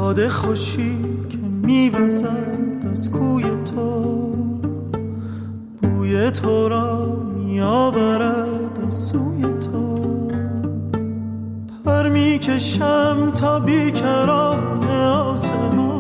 باد خوشی که میوزد از کوی تو، بوی تو را میآورد از سوی تو. پر میکشم تا بیکران آسمان،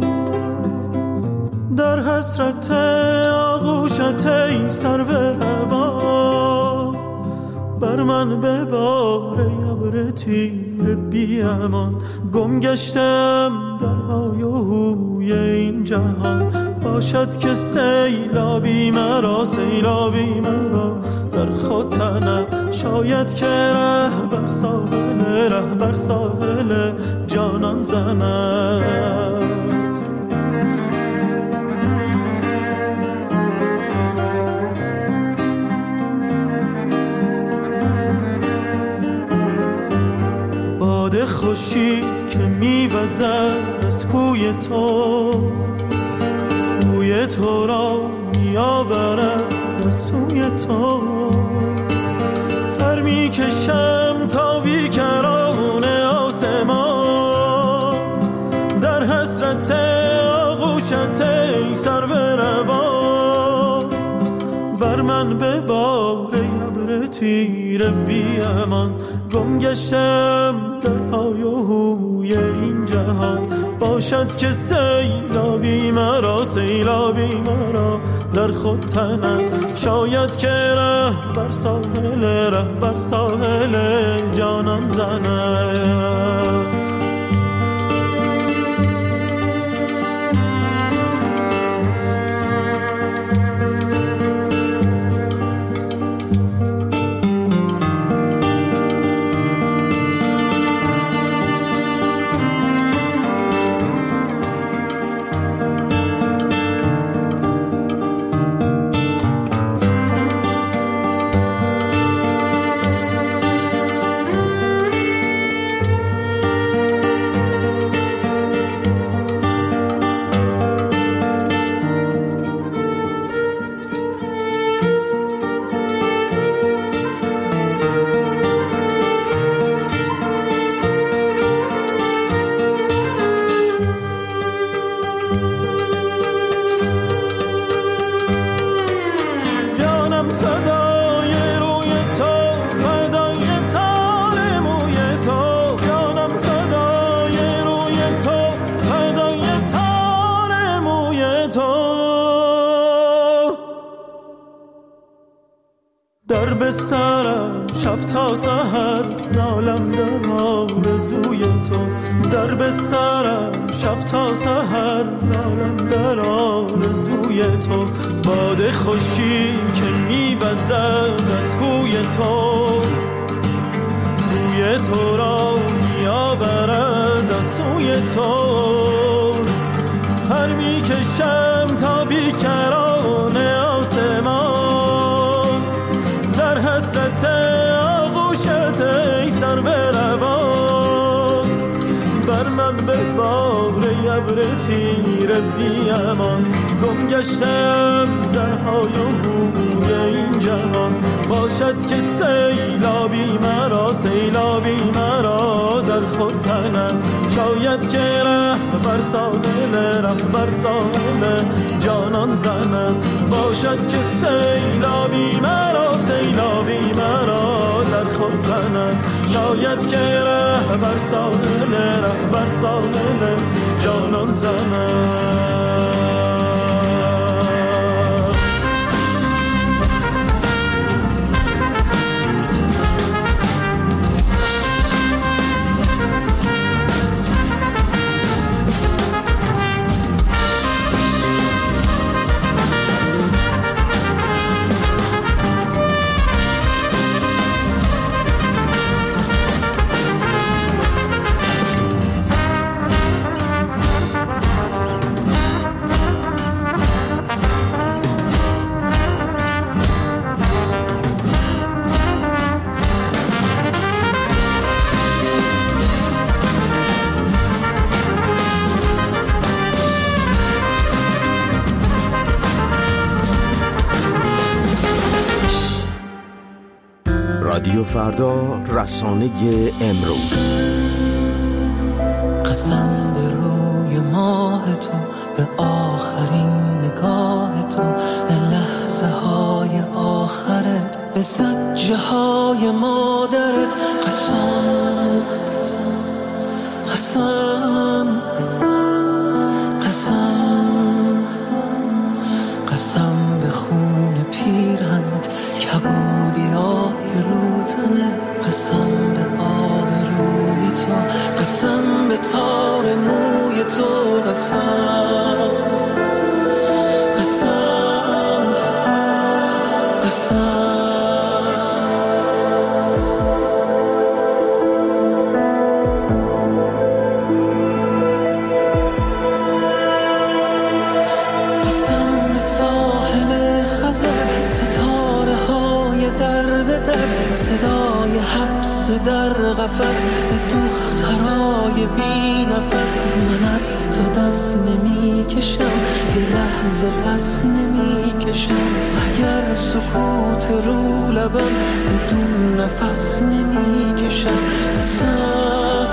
در حسرت آغوشت ای سرو روان. بر من ببار ابر تیر بی امان، گم گشتم در های و هوی این جهان. باشد که سیلابی مرا، سیلابی مرا در خود تنم. شاید که ره بر ساحل جانان زند. باد خوشی که میوزد از کوی تو، بوی تو را میآورد از سوی تو. پر میکشم تا بیکران آسمان، در حسرت آغوشت ای سرو روان. بر من ببار ابر تیر بی امان، گم گشتم در های و هوی این جهان. باشد که سیلابی مرا، سیلابی مرا در خود تنم. شاید که ره بر ساحل جانان زند. در به سرم شب تا سحر نالم در آرزوی تو. در به سرم شب تا سحر نالم در آرزوی تو. باد خوشی که میوزد از کوی تو، بوی تو را میآورد از سوی تو. پر میکشم تا بیکران آسمان، در حسرت آغوشت ای سرو روان. بر من ببار ابر تیر بی امان، گم گشتم در های و هوی این جهان. باشد که سیلابی مرا، سیلابی مرا در خود تنم. شاید که ره بر ساحل جانان زنم. باشد که سیلابی مرا، سیلابی مرا در خود تنم. شاید که ره بر ساحل جانان زنم. رادیو فردا، رسانه امروز. قسم به روی ماه تو، به آخرین نگاه تو، به لحظه های آخرت، به زجه های مادرت. قسم قسم قسم قسم به خون پیرهنت، کبودی آهی رو تنت. قسم به آب روی تو، قسم به تار موی تو. قسم قسم قسم صدای حبس در قفس، به دخترای بی نفس. من از تو دست نمی کشم، یه لحظه پس نمی کشم. اگر سکوت رو لبم، بدون نفس نمی کشم. قسم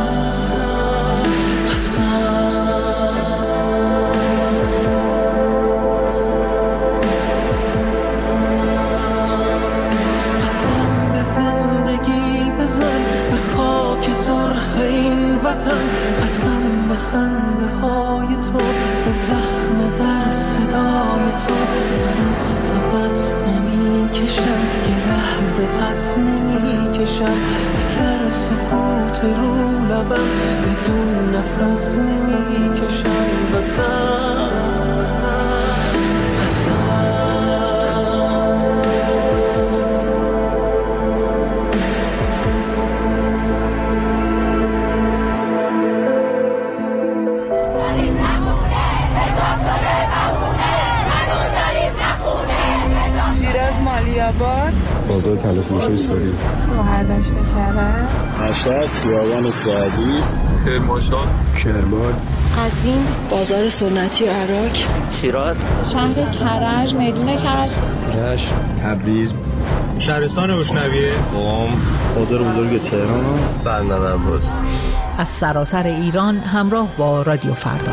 قسم به خنده های تو، به زخم در صدای تو. من از تو دست نمی کشم، یه لحظه پس نمی کشم. اگر سکوت رو لبم، بدون نفس نمی کشم. قسم بازار تلفروشی ساری، شهردشت کرد، مشهد، خیابان سعدی، کرمانشاه، کرمان، قزوین، بازار سنتی عراق، شیراز، شهر کرج، میدون کرج، رشت، تبریز، شهرستان اشنویه، قم، بازار بزرگ تهران، بندر عباس. از سراسر ایران همراه با رادیو فردا.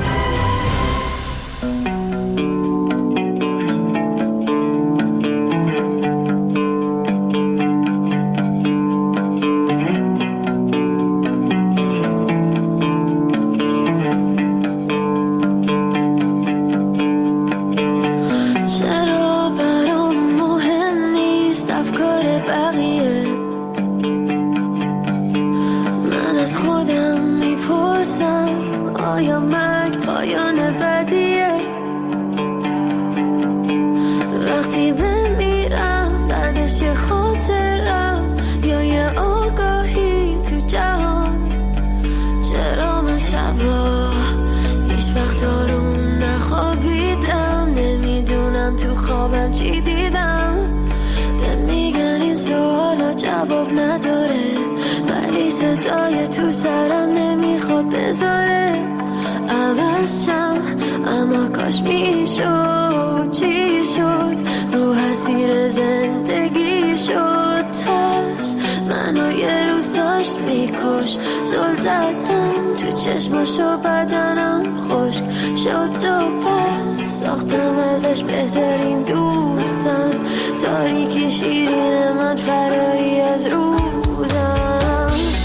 چشماشو بدنم خشک شد و پس ساختم ازش بهترین دوستم. تاریکی شیرین من، فراری از روزم،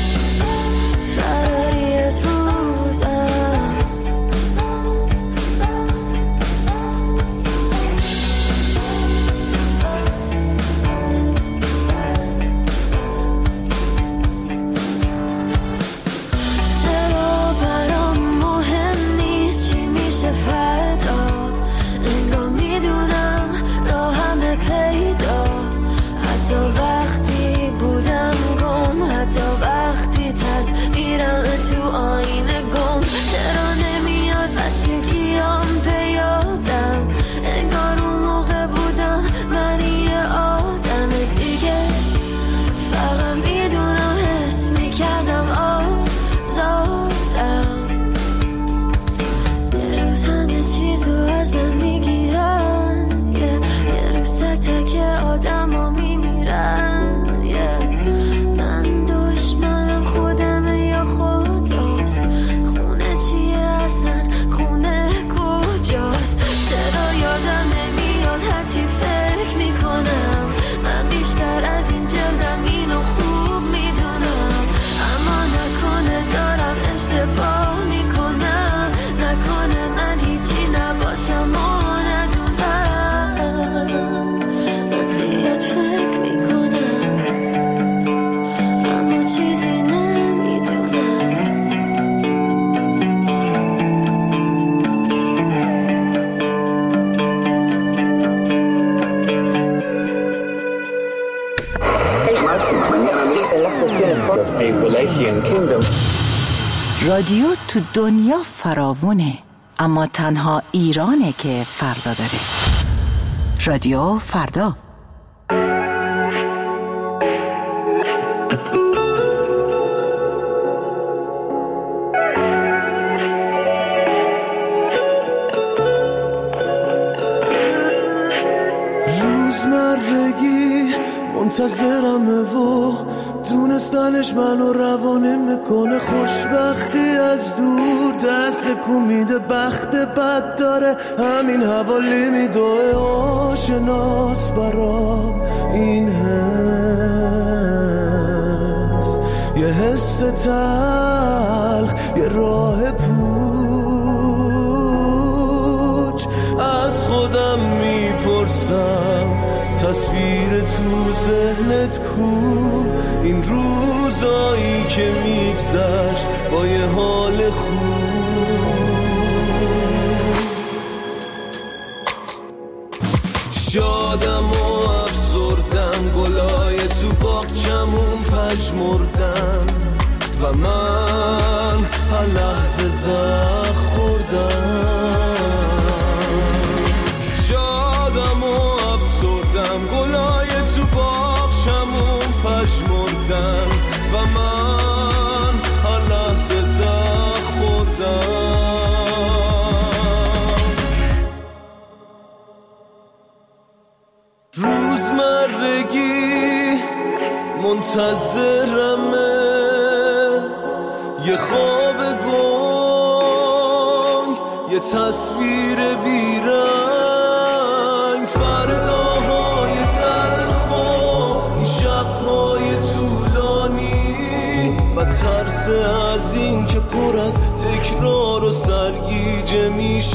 فراری از روزم. وقتی بودم رادیو تو دنیا فراوونه، اما تنها ایرانه که فردا داره. رادیو فردا. روزمرگی منتظرمه و دونستنش منو روانه میکنه. خوشبختی از دور دست کو میده، بخت بد داره همین حوالی میدوه. آشناس برام این حس، یه حس تلخ، یه راه پوچ. از خودم میپرسم تصویر تو ذهنت کو؟ این روزایی که میگذشت با یه حال خوب. شادم و افسردم، گلای تو باغچمون پژمردن و من هر لحظه زخم خوردم. شادم و افسردم، گلای تو باغچمون پژمردن و من هر لحظه زخم خوردم. روزمرگی منتظرمه، یه خواب گنگ، یه تصویر بیرنگ. فرداهای تلخ و این شبهای طولانی و ترس از این که پر از تکرار و سرگیجه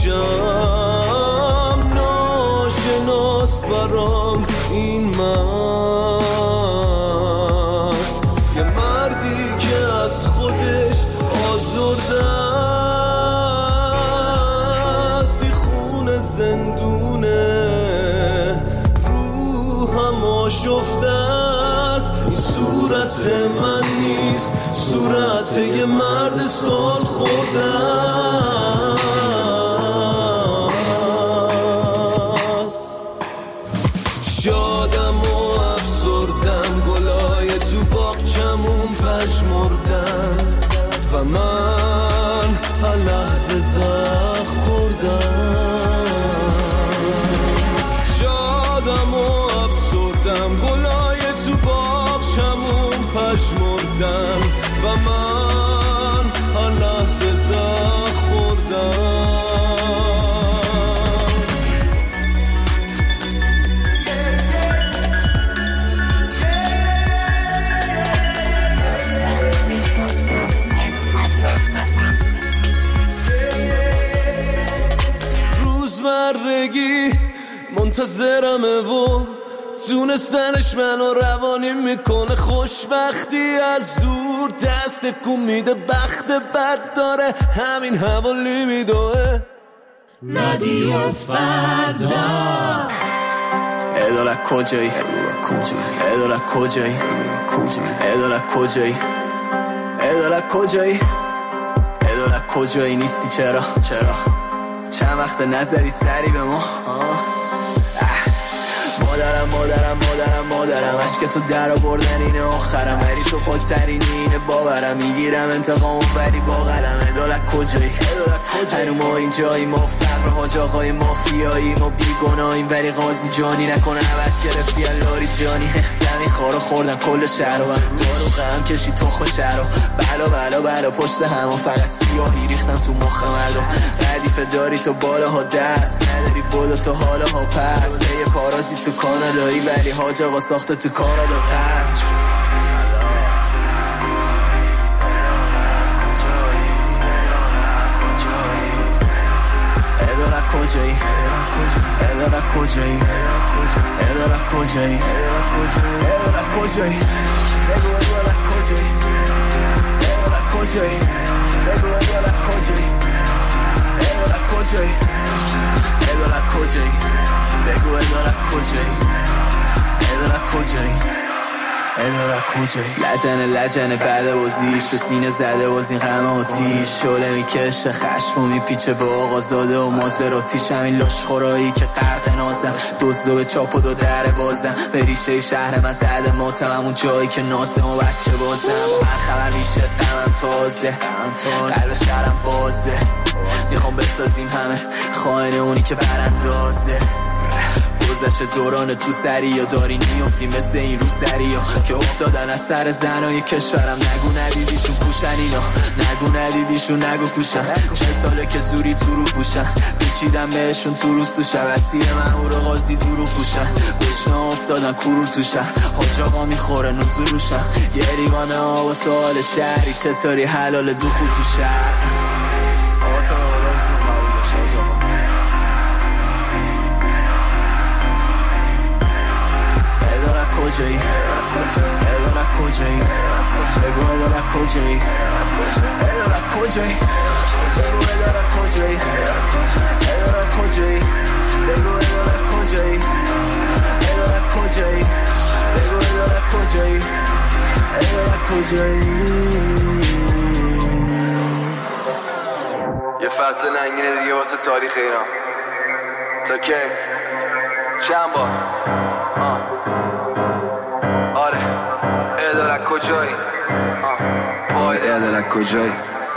میشم. ناشناس برام این مرد، یه مردی که از خودش آزرده است. این خونه زندونه، روحم آشفته است. این صورت من نیست، صورت یه مرد سال خورده است. شادم و افسردم، گلای تو باغچمون پژمردن و من هر لحظه زخم خوردم. شادم و افسردم، گلای تو باغچمون پژمردن و من هر لحظه زخم خوردم. روزمرگی منتظرمه و دونستنش منو روانی میکنه. خوشبختی از دور دست کو میده، بخت بد داره همین حوالی میدوه. رادیو فردا. ادالت کجایی؟ ادالت کجایی؟ ادالت کجایی؟ ادالت کجایی؟ ادالت کجایی نیستی؟ چرا؟ چند وقت نزدی سری به ما؟ مادرم عشق تو در آوردن اینه آخرم، ولی تو پاکترین اینه باورم. میگیرم انتقامو ولی با قلم. ادالت کجایی؟ هنو ما اینجایی، ما فقر حاج آقای مافیایی، ما بیگناهیم ولی قاضی جانی نکنه عبد گرفتی اللاری جانی. زمین خارو خوردن کل شهر و دارو غم کشی تخم شهر و بلا پشت همون فقط سیاهی ریختن تو مخ مردم. تعریف داری تو بالاها دست نداری، بودا تو حالاها پس. یه پارازی تو کانادایی ولی حاج آقا ساخته تو کانادا قصر. ادالت کجایی؟ ادالت کجایی؟ ادالت کجایی؟ ادالت کجایی؟ بگو ادالت کجایی؟ ادالت کجایی؟ بگو ادالت کجایی؟ ادالت کجایی؟ ادالت کجایی؟ بگو ادالت کجایی؟ ادالت کجایی؟ اداره کجایی لجنه بعد بازیش به سینه زده باز این غم آتیش شعله میکشه خشم و میپیچه به آقازاده و مازراتیش همین لاشخورایی که غرق نازم دزدو به چاپ و دو در بازم به ریشه شهر من زده ماتم همون جایی که نازم و بچه بازم با هر خبر میشه غمم تازه قلب شهرم بازه میخوام بسازیم همه خائن اونی که براندازه گذشت دوران تو سری یا داری میفتی مثل این رو سری ها که افتادن از سر زنای کشورم نگو ندیدیشون پوشن اینا نگو ندیدیشون نگو کوشن 40 ساله که زوری تو رو پوشن پیچیدم بهشون تو روز تو شب اسیر مهور قاضی دورو پوشن گشنه افتادن کرور تو شهر حاج آقا میخوره نزول روشن یه ریوانه ها و سوال شهری چطوری حلال دخول تو شهر کجایی اداره کجایی بگو اداره کجایی اداره کجایی بگو اداره کجایی اداره کجایی بگو اداره کجایی اداره کجایی بگو اداره کجایی اداره کجایی یه فصل ننگینه دیگه واسه تاریخ ایران تا که چند بار آره اداره کجایی وای اداره کجایی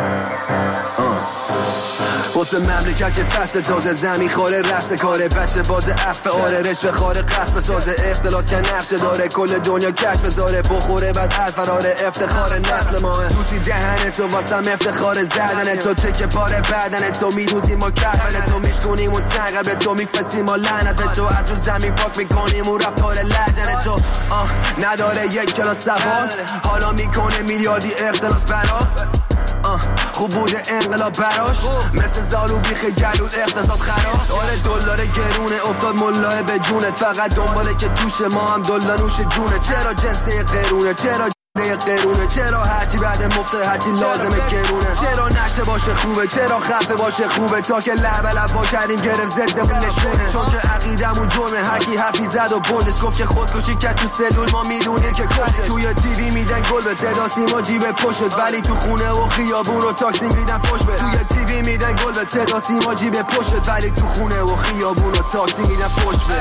واسه مملکت که فصل تازه زمین خاره رست کاره بچه باز عفه آره رشوه خاره قصب سازه اختلاس که نقشه داره کل دنیا کش بذاره بخوره بعد الفراره افتخار نسل ماه توسی دهن تو واسم افتخار زدن تو تکه پاره بدن تو میروزیم و کفن تو میشکنیم و سنگر به تو میفسیم و لعنت به تو از اون زمین پاک میکنیم و رفتار لجن تو نداره یک کلاس سوال حالا میکنه میلیاردی اختلاس برا خوب بوده انقلاب براش مثل زالو بیخ گلود اقتصاد خراش آره دلار گرونه افتاد ملاه به جونه فقط دنباله که توش ما هم دلار نوش جونه چرا جنسه قرونه چرا قرونه چرا هرچی بعد مفته هرچی لازمه گرونه چرا نشه باشه خوبه چرا خفه باشه خوبه تا که لب با کردیم گرفت ضدمون نشونه چون که عقیدمون جرمه هرکی حرفی زد و بردش گفت که خودکشی کرد تو سلول ما میدونیم که کشت توی تیوی میدن گل به صدا سیما جیب پشت ولی تو خونه و خیابون و تاکسی میدن فوش به توی تیوی میدن گل به صدا سیما جیب پشت ولی تو خونه و خیابون و تاکسی میدن فوش به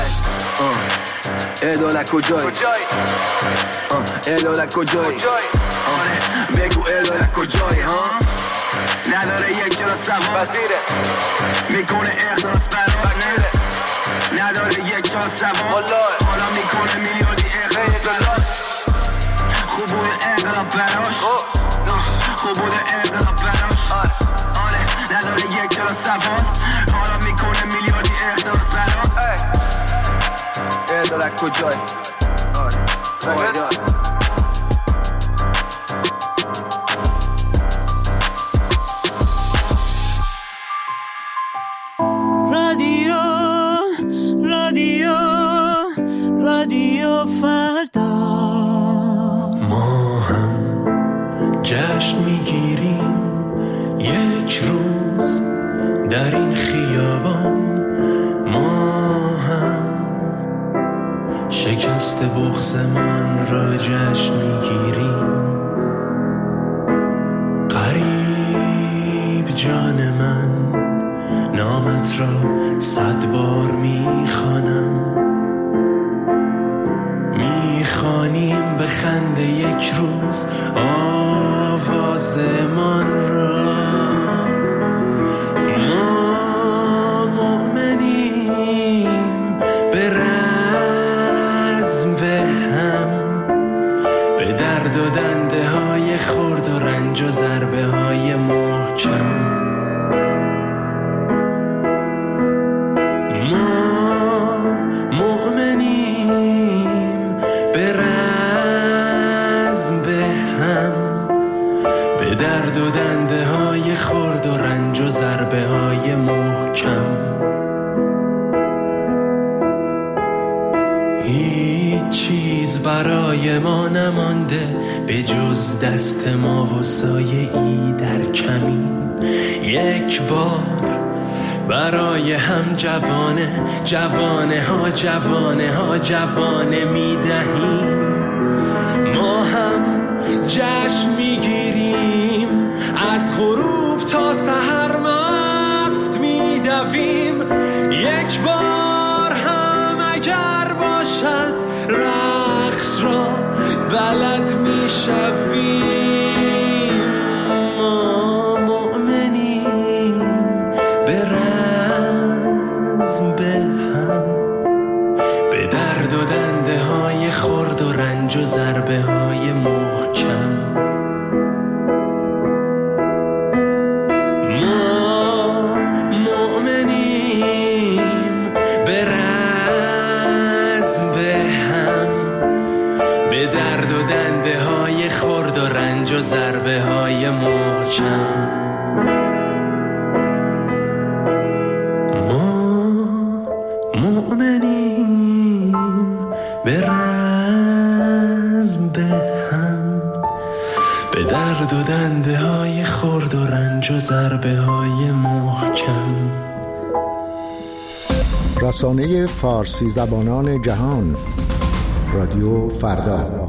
اداره کجایی اداره کجایی بگو اداره کجایی نداره یک کلاس سوال میکنه اخلاص برای نداره یک کلاس سوال حالا میکنه میلیاردی اخلاص خوب بوده انقلاب براش خوب بوده انقلاب براش آره نداره یک کلاس سوال حالا میکنه میلیاردی اخلاص براش اداره کجایی آره رادیو فردا ما هم جشن میگیریم یک روز در این خیابان ما هم شکست بغضمان را جشن میگیریم قریب جان من نامت را 100 بار میخوانم میخوانیم به خنده یک روز آوازمان را ما مؤمنیم به رزم به هم به درد و دنده های خرد و رنج و ضربه های محکم درد و دنده های خرد و رنج و ضربه های محکم هیچ چیز برای ما نمانده به جز دست ما و سایه ای در کمین یک بار برای هم جوانه ها می دهیم جشن میگیریم، از غروب تا سحر مست میدویم. یک بار هم اگر باشد رقص را بلد میشویم. ما مؤمنیم به رزم به هم، به درد و دنده های خرد و رنج و ضربه های محکم. ما مؤمنیم به رزم به هم، به درد و دنده های خرد و رنج و ضربه های محکم. مؤمنیم به رزم به هم، به درد و دنده های خرد و رنج و ضربه های محکم. رسانه فارسی زبانان جهان، رادیو فردا.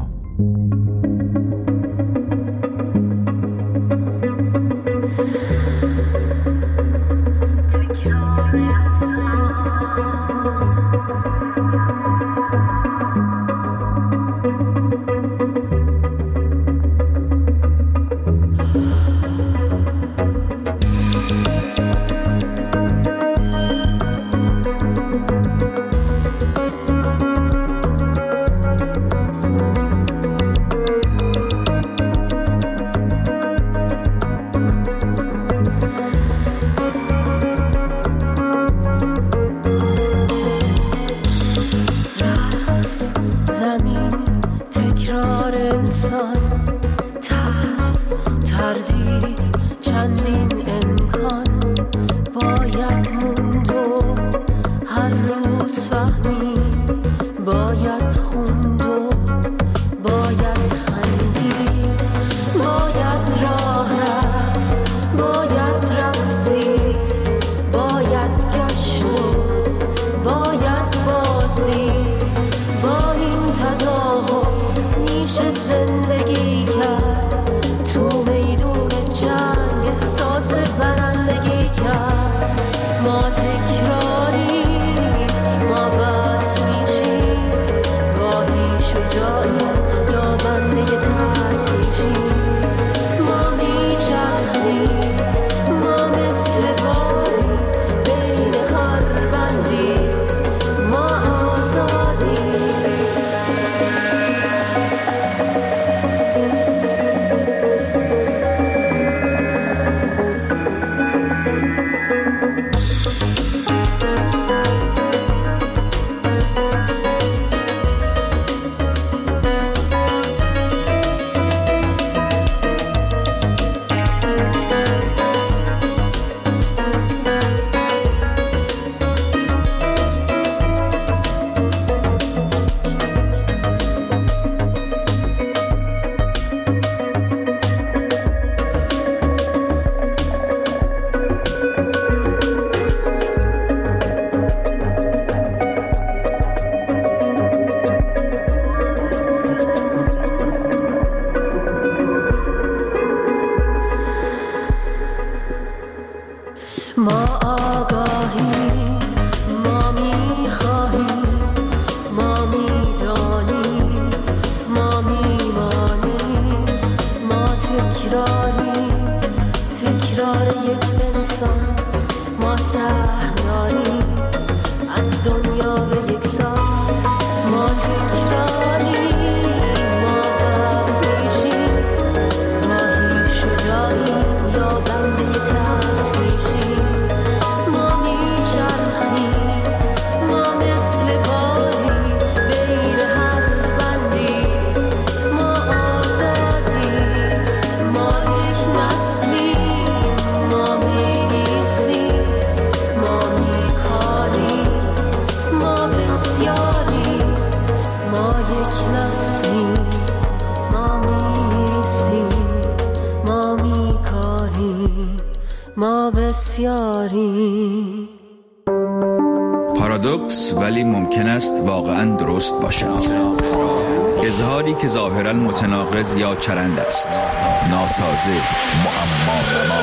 پارادوکس ولی ممکن است واقعا درست باشد. اظهاری که ظاهراً متناقض یا چرند است، ناسازه، معما.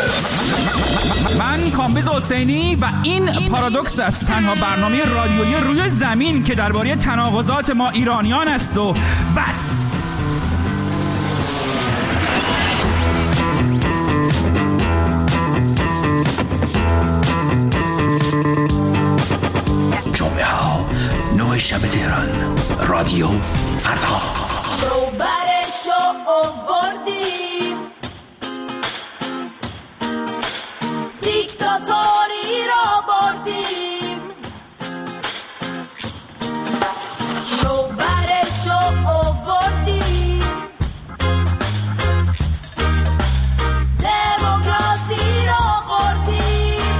من کامبیز حسینی و این پارادوکس است، تنها برنامه رادیویی روی زمین که درباره تناقضات ما ایرانیان است و بس. جمعه ها 9 شب تهران، رادیو فردا. برشو آوردیم دیکتاتوری را بردیم، برشو آوردیم دموکراسی را خوردیم.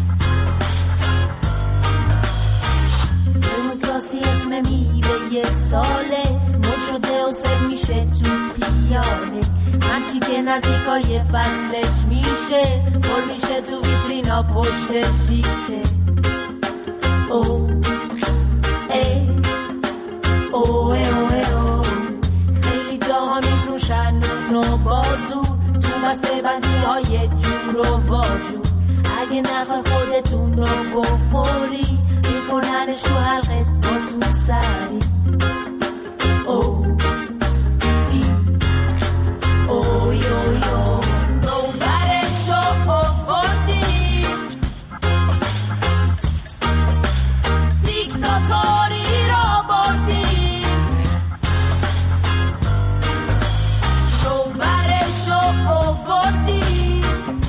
دموکراسی اسم میوه یه ساله، مد شده و سر میشه تو پیاله، هرچی که نزدیکای فصلش میشه پر میشه تو ویترینا پشت شیشه. او ای او ای او ای او، خیلی جاها میفروشن نون و بازو تو بسته بندی های جور و واجور. اگه نخوای خودتون رو بخوری میکننش تو حلقت با تو سری. او ای اوی اوی او، برشو آوردیم دیکتاتوری را بردیم، برشو آوردیم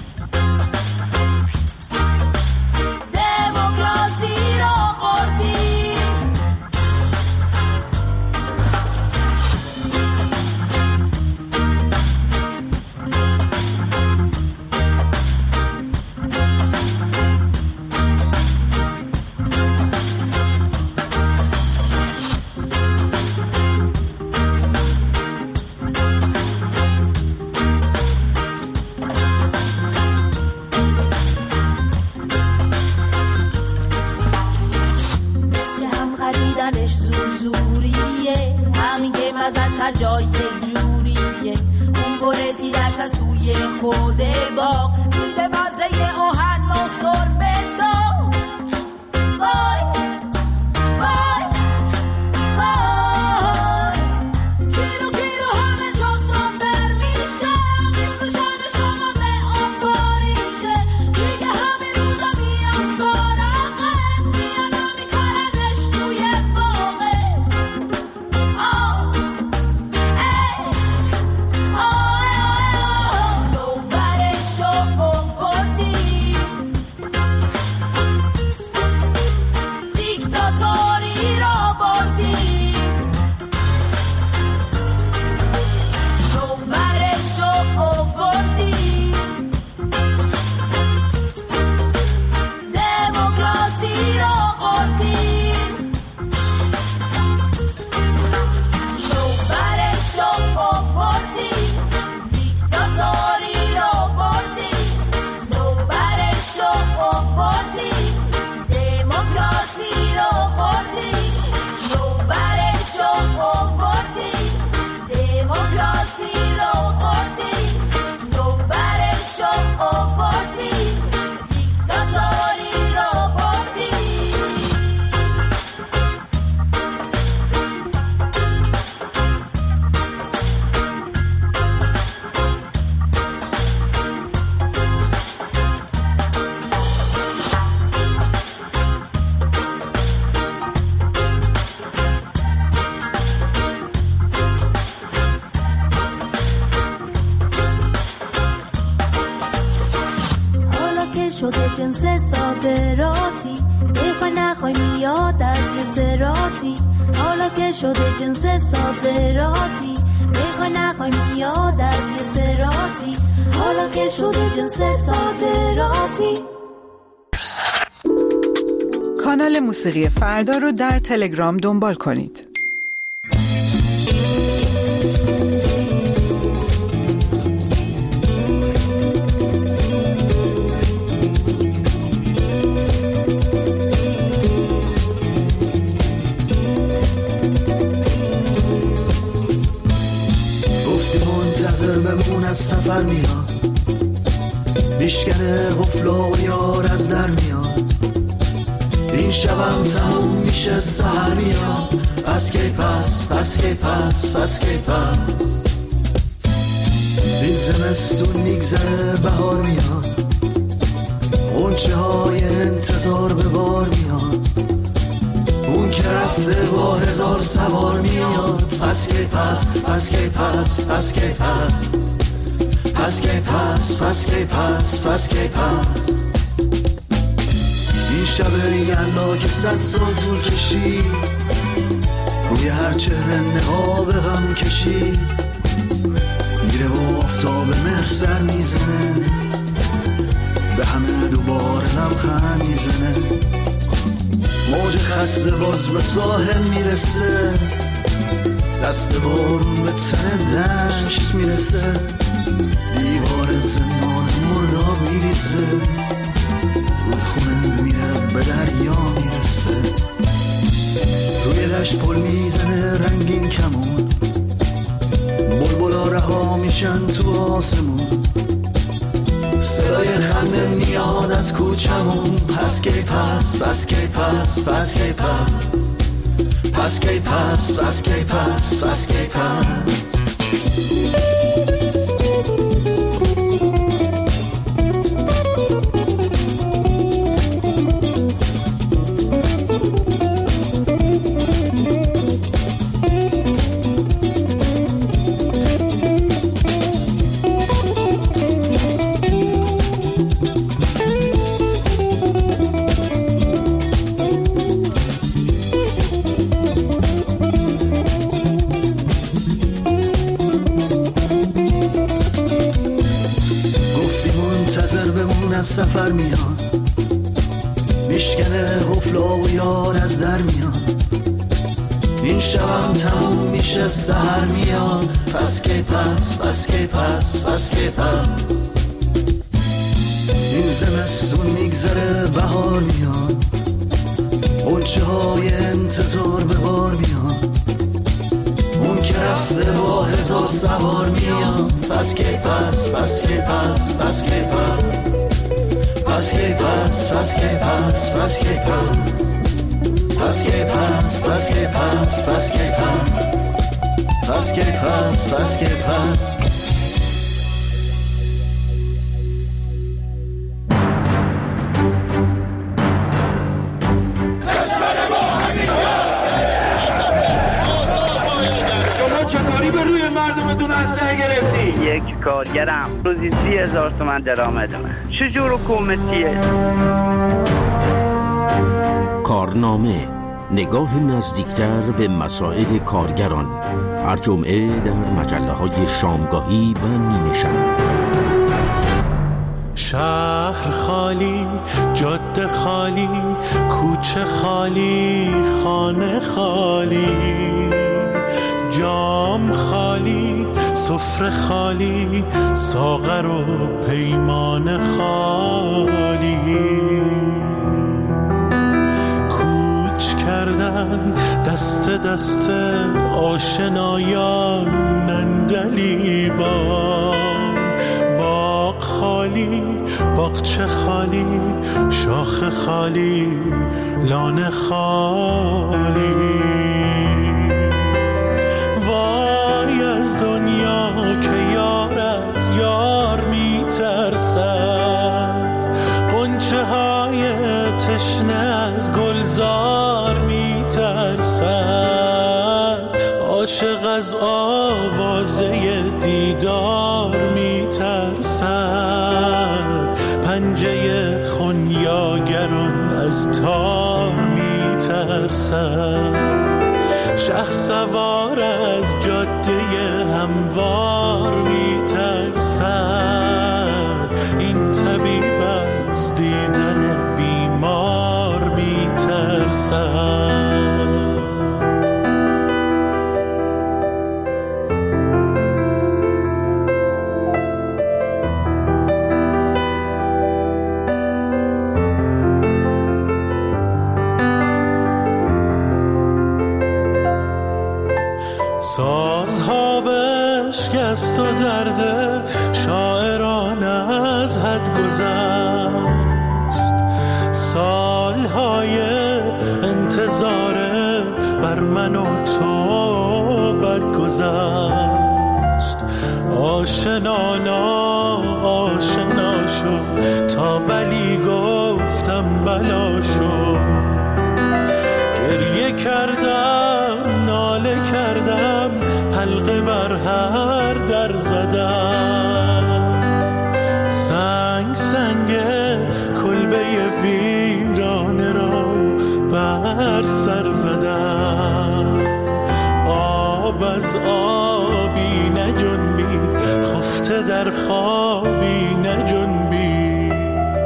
دموکراسی را خوردیم. هر جای جوریه اون برسیدش از توی خود باغ، میده مازه آهن و سربه داغ. وای وای وای، کیلو کیلو همه جا صادر میشه، میفروشن شما به آن باریشه، دیگه همه روزا میان سراغت، میان میکننش توی باغه. شده جنس صادراتی، بخوای نخوای میاد از یه سراتی. حالا که شده جنس صادراتی، بخوای نخوای میاد از یه سراتی. حالا که شده جنس صادراتی. کانال موسیقی فردا رو در تلگرام دنبال کنید. قفل و یار از در میاد، این شبم تموم میشه سحر میاد. پس کی پس، پس کی پس، پس کی پس. این زمستون میگذره بهار میاد، غنچه های انتظار به بار میاد، اون که رفته با 1000 سوار میاد. پس کی پس، پس کی پس، پس کی پس. پس کی پس، پس کی پس، پس کی پس. این شب یلا که 100 سال طول کشید، روی هر چهره نقاب غم کشید، میره و آفتاب مهر سر میزنه، به همه دوباره لبخند میزنه. موج خسته باز به ساحل میرسه، دست بارون به تن دشت میرسه، دیوار زندان مرداب میریزه، رودخونه میره به دریا میرسه. روی دشت پل میزنه رنگین کمون، بلبلا رها میشن تو آسمون، صدای خنده میاد از کوچمون. پس کی پس، پس کی پس، پس کی پس. پس کی پس، پس کی پس، پس کی پس. سفر میاد، میشکنه قفل و یار از در میاد، این شبم تموم میشه سحر میاد. پس کی پس، پس کی پس، پس کی پس. این زمستون میگذره بهار میاد، غنچه های انتظار به بار میاد، اون که رفته با 1000 سوار میاد. پس کی پس، پس کی پس، پس کی پس. پس کی پس، پس کی پس، پس کی پس. پس کی پس، پس کی پس، پس کی پس. پس کی پس، پس کی پس. یک کارگرم روزی 30,000 تومان درآمدمه. چجور حکومتیه؟ کارنامه، نگاه نزدیکتر به مسائل کارگران، هر جمعه در مجله‌های شامگاهی و نیمه شب. شهر خالی، جاده خالی، کوچه خالی، خانه خالی، جام خالی، سفره خالی، ساغر و پیمان خالی. کوچ کردن دست دست آشنایان نندلیبان، باغ خالی، باغچه خالی، شاخ خالی، لانه خالی. وای از دنیا که یار از یار میترسد، غنچه های تشنه از گلزار میترسد، عاشق از آوازه دیدار میترسد، پنجه خونیاگران از تار میترسد، شه سوار از جاده هموار میترسد، این طبیب از دیدن بیمار میترسد. سازها بشکن اشک است و درد شاعران از حد گذشت. سالهای انتظار بر من و تو بد گذشت. آشنا شد تا بلی گفتم بلا شد. گریه کردم ناله کردم حلقه بر هر در زدم. سنگ کلبه ویرانه را بر سر زدم. آب از آبی نجنبید خفته در خوابی نجنبید.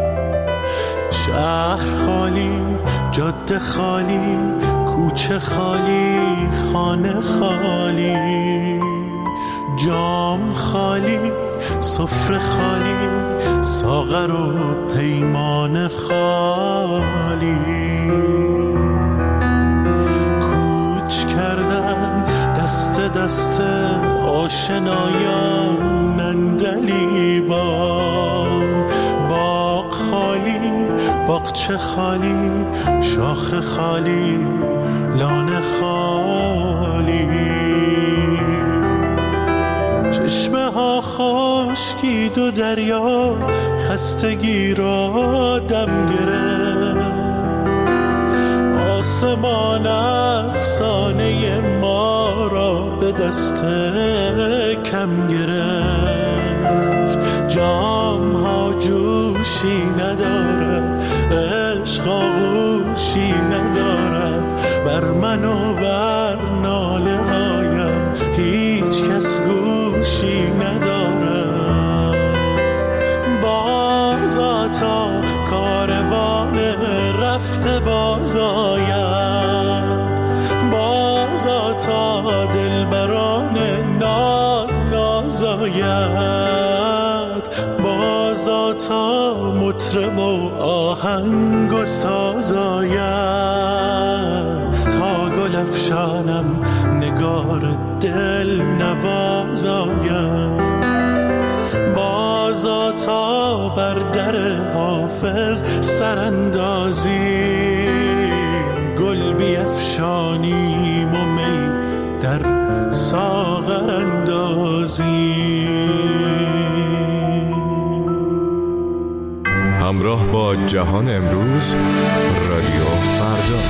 شهر خالی جاده خالی کوچه خالی خانه خالی. جام خالی سفره خالی ساغر و پیمان خالی. کوچ کردن دست آشنایان نندلیبان. باغ خالی باغچه خالی شاخ خالی لانه خالی. چشمه ها خشکید و دریا خستگی را دم گرفت. آسمان افسانه ما را به دست کم گرفت. جام ها جوشی ندارد عشق آغوشی ندارد. بر من و بر ناله هایم هیچ کس گوشی ندارد. بازا تا کاروان رفته باز آید. بازا تا دلبران ناز آید. بازا تا مطرب و آهنگ و ساز آید. تا گل افشانم نگار دل نواز آید. بازا تا بر در حافظ سراندازی گل بیفشانیم و می در ساغر اندازیم. همراه با جهان امروز رادیو فردا.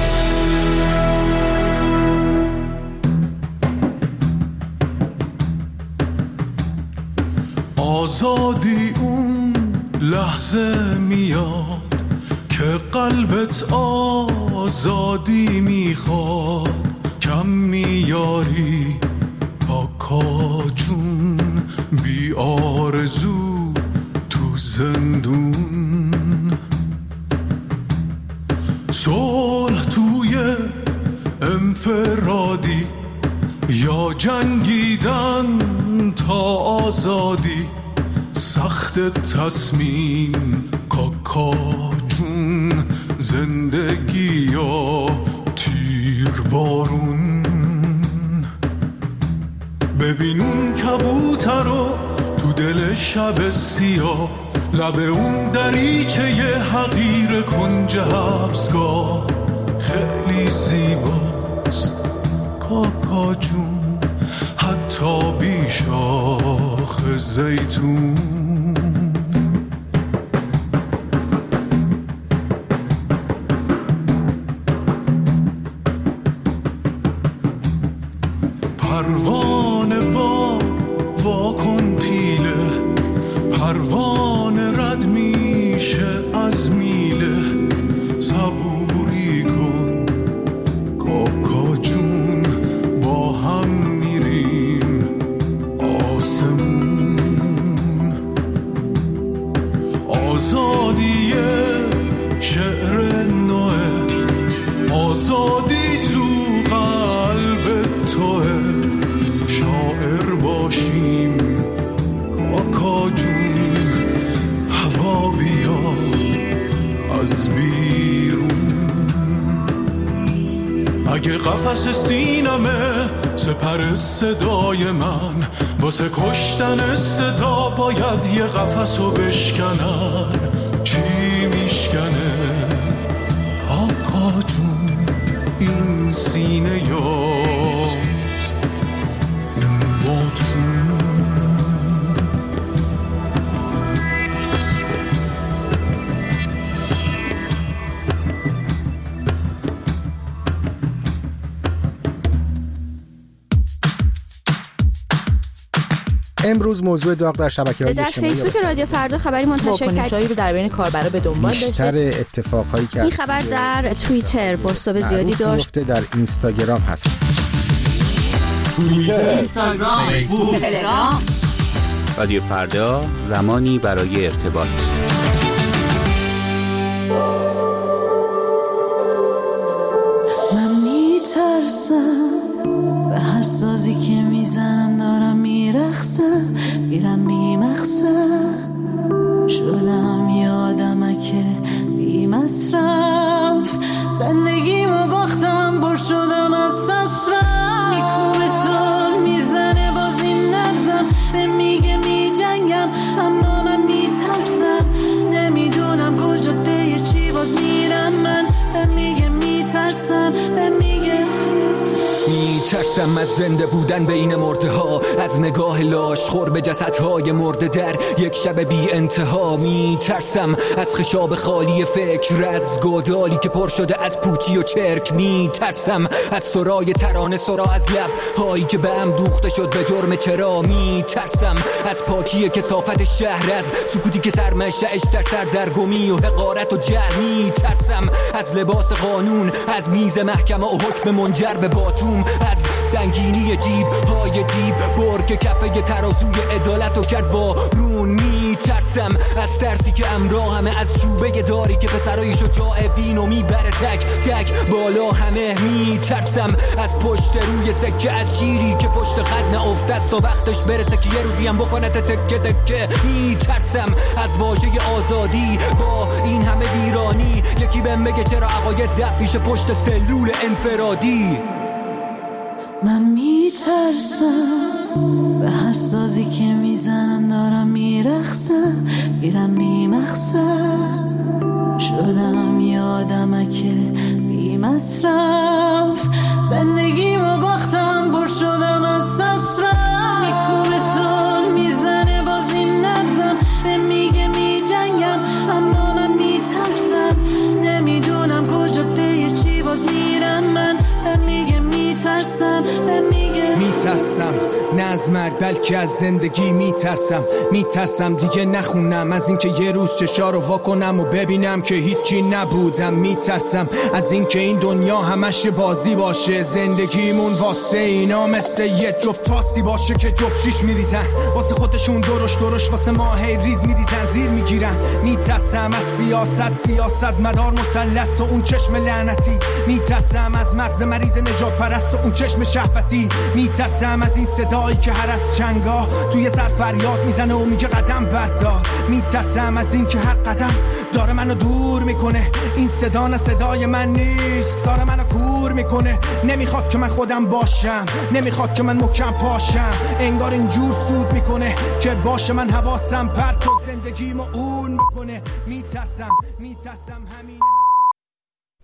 آزادی اون لحظه میاد که قلبت آزادی میخواد. کم میاری پاکا جون بی آرزو تو زندون. صلح توی انفرادی یا جنگیدن تا آزادی. سخت تصمیم کاکا جون زندگی یا تیر بارون. ببین اون کبوتر رو تو دل شب سیاه. لب اون دریچه ی حقیر کنج حبسگاه. خیلی زیباست کاکا جون حتی بی شاخ زیتون. پروانه وا کن پیله. پروانه رد میشه از میله. صبوری کن کاکا جون با هم میریم آسمون. آزادی شعر نوه. آزادی تو قلب توه. اگه قفس سینمه سپر صدای من، واسه کشتن صدا باید یه قفسو بشکنن. چی میشکنه کاکا جون این سینه یا باتون؟ امروز موضوع داغ در شبکه‌های اجتماعی در فیسبوک رادیو فردا خبری منتشر کرد رو در بین کاربرا به دنبال داشته. بیشتر اتفاقایی که این خبر در توییتر بازتاب زیادی داشت. در اینستاگرام هست. اینستاگرام، فیسبوک، تلگرام. رادیو فردا، زمانی برای ارتباط. من میترسم به هر سازی که میزنن، دارم میرخصم، میرم بیمقصد شدم یه آدمک بیمصرف، زندگیمو باختم، بر شدم از سسرم، میکوبه تون میزنه باز این نفسم، به میگه میجنگم اما من میترسم، نمیدونم کجا به چی باز میرم من، به میگه میترسم، به میگه میترسم از زنده بودن بین مرده ها، از نگاه لاش خور به جسدهای مرده در یک شب بی انتها. میترسم از خشاب خالی فکر، از گودالی که پر شده از پوچی و چرک. میترسم از سرای ترانه، سرا از لب هایی که به هم دوخته شد به جرم چرا. میترسم از پاکی کثافت شهر، از سکوتی که سرمنشأش در سردرگمی و حقارت و جهل. میترسم از لباس قانون، از میز محکمه و حکم منجر به باتوم، از سنگینی جیب های دیب بر که کفه ترازوی عدالت و کرد وارون. میترسم از ترسی که همراهمه، از چوبه داری که پسرای شجاع بین و میبره تک تک بالا همه. میترسم از پشت روی سکه، از شیری که پشت خط نافته است تا وقتش برسه که یه روزی هم بکنه تکه تکه. میترسم از واژه آزادی با این همه ویرانی، یکی بهم بگه چرا عقاید دب پیش پشت سلول انفرادی. من میترسم به هر سازی که میزنن، دارم میرخصم، میرم بیمقصد شدم یه آدمک بیمصرف، زندگیمو باختم، بر شدم از سسرم، میکوبه تون میزنه باز این نفسم، به میگه میجنگم اما من میترسم، نمیدونم کجا به چی باز میرم من، به میگه میترسم، به میگه میترسم نه از مرگ بلکه از زندگی. میترسم دیگه نخونم، از اینکه یه روز چشا رو واکنم و ببینم که هیچی نبودم. میترسم از اینکه این دنیا همش بازی باشه، زندگیمون واسه اینا مثل یه جفت تاسی باشه که جفت شیش میریزن واسه خودشون، درش واسه ما هی ریز میریزن زیر میگیرن. میترسم از سیاست مدار مثلث و اون چشم لعنتی. میترسم از مغز مریض نجات پرست و اون چشم شهوتی. میترسم از این صدایی که هر از چنگا توی سر فریاد میزنه و میگه قدم بردار. میترسم از این که هر قدم داره منو دور میکنه، این صدا نه صدای من نیست، داره منو کور میکنه. نمیخواد که من خودم باشم، نمیخواد که من محکم پاشم، انگار اینجور سود میکنه که باشه من حواسم پرت و زندگیمو اون میکنه. میترسم همین